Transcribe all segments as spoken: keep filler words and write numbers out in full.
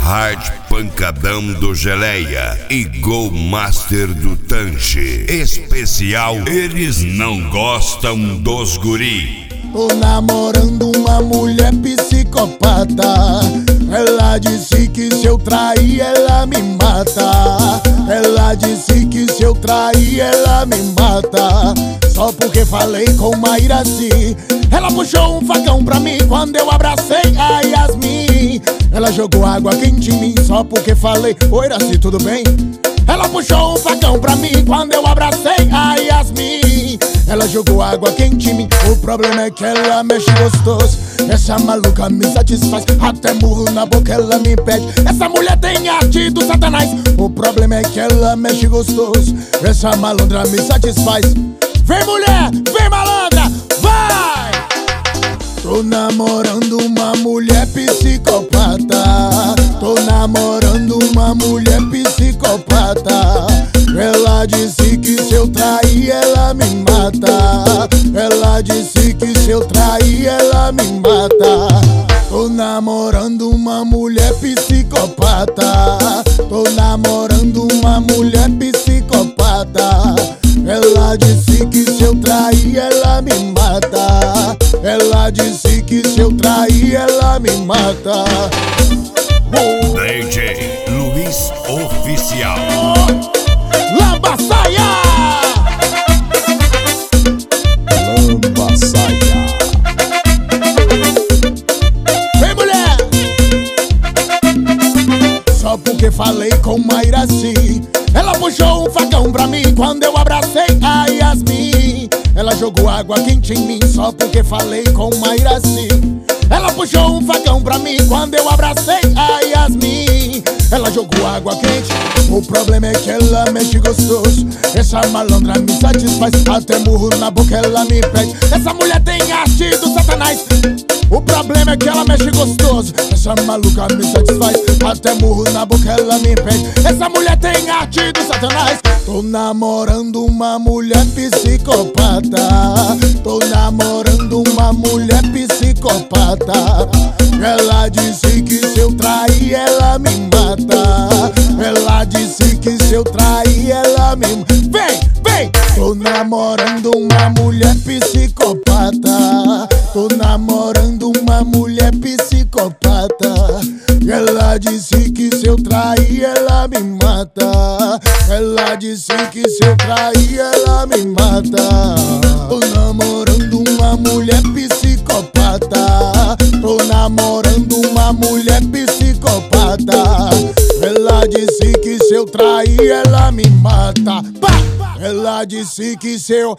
Hard Pancadão do Geleia e Go Master do Tange. Especial, eles não gostam dos guri. Tô namorando uma mulher psicopata. Ela disse que se eu trair ela me mata. Ela disse que se eu trair ela me mata. Só porque falei com Mairaci. Ela puxou um facão pra mim quando eu abracei a Yasmin. Ela jogou água quente em mim só porque falei: oi, Iraci, tudo bem? Ela puxou um facão pra mim quando eu abracei a Yasmin. Ela jogou água quente em mim. O problema é que ela mexe gostoso. Essa maluca me satisfaz. Até murro na boca ela me pede. Essa mulher tem arte do satanás. O problema é que ela mexe gostoso. Essa malandra me satisfaz. Vem mulher, vem malandra, vai! Tô namorando uma mulher psicopata. Tô namorando uma mulher psicopata. Ela disse que se eu trair ela me mata. Ela disse que se eu trair ela me mata. Tô namorando uma mulher psicopata. Tô namorando uma mulher psicopata. Ela disse que se eu trair ela me mata. Ela disse que se eu trair ela me mata. Oh. D J Luiz Oficial. Lamba saia! Lamba saia. Vem mulher! Só porque falei com Mairaci. Ela puxou um facão pra mim quando eu abracei a Yasmin. Ela jogou água quente em mim só porque falei com Mairaci. Ela puxou um facão pra mim quando eu abracei a Yasmin. Ela jogou água quente. O problema é que ela mexe gostoso. Essa malandra me satisfaz. Até murro na boca ela me pede. Essa mulher tem arte do satanás. O problema é que ela mexe gostoso. Essa maluca me satisfaz. Até murro na boca ela me pede. Essa mulher tem arte do satanás. Tô namorando uma mulher psicopata. Tô namorando uma mulher psicopata. Ela disse que se eu trair ela me mata. Ela disse que se eu trair ela me... Vem, vem! Tô namorando uma mulher psicopata. Tô namorando uma mulher psicopata. Ela disse que se eu trair ela me mata. Ela disse que se eu trair ela me mata. Tô namorando uma mulher psicopata. Tô namorando uma mulher psicopata. Ela disse que se eu trair ela me mata. Pá! Ela disse que se eu...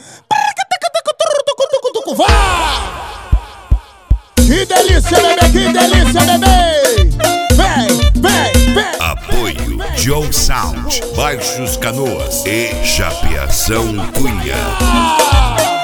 Vai! Que delícia, bebê, que delícia, bebê! Vem, vem, vem! Apoio Joe Sound, Baixos Canoas e Chapeação Cunha.